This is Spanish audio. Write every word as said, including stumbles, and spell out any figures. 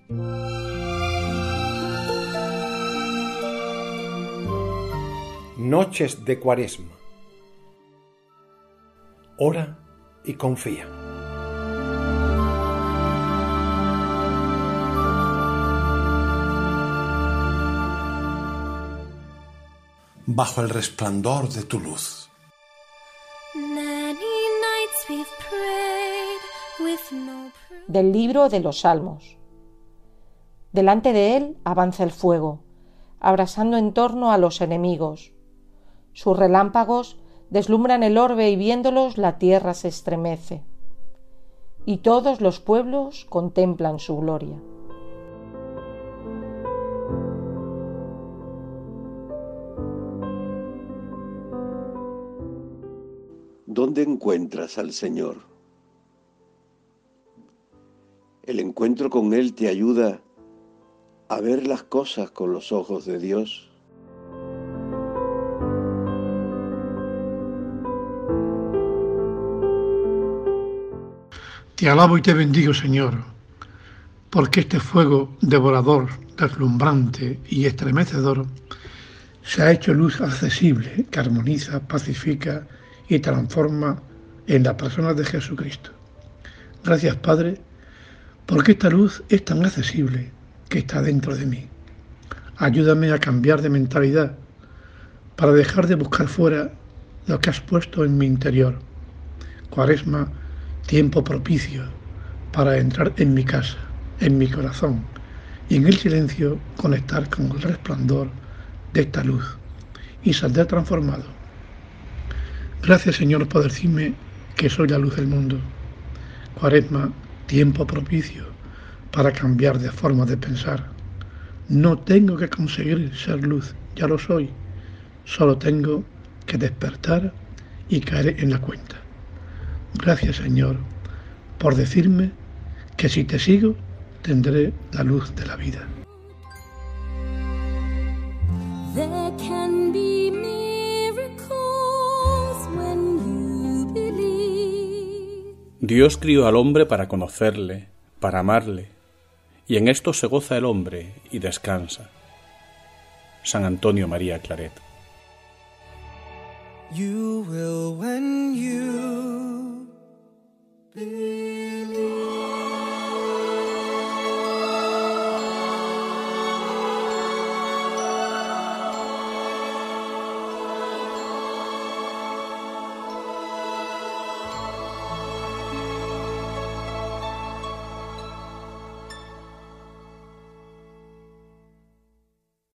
Noches de Cuaresma. Ora y confía. Bajo el resplandor de tu luz. Del libro de los Salmos. Delante de él avanza el fuego, abrasando en torno a los enemigos. Sus relámpagos deslumbran el orbe y viéndolos la tierra se estremece. Y todos los pueblos contemplan su gloria. ¿Dónde encuentras al Señor? El encuentro con Él te ayuda a ver las cosas con los ojos de Dios. Te alabo y te bendigo, Señor, porque este fuego devorador, deslumbrante y estremecedor se ha hecho luz accesible que armoniza, pacifica y transforma en la persona de Jesucristo. Gracias, Padre, porque esta luz es tan accesible que está dentro de mí. Ayúdame a cambiar de mentalidad para dejar de buscar fuera lo que has puesto en mi interior. Cuaresma, tiempo propicio para entrar en mi casa, en mi corazón y en el silencio conectar con el resplandor de esta luz y saldré transformado. Gracias, Señor, por decirme que soy la luz del mundo. Cuaresma, tiempo propicio para cambiar de forma de pensar. No tengo que conseguir ser luz, ya lo soy. Solo tengo que despertar y caer en la cuenta. Gracias, Señor, por decirme que si te sigo, tendré la luz de la vida. There can be miracles when you believe. Dios crió al hombre para conocerle, para amarle, y en esto se goza el hombre y descansa. San Antonio María Claret. You will when you believe.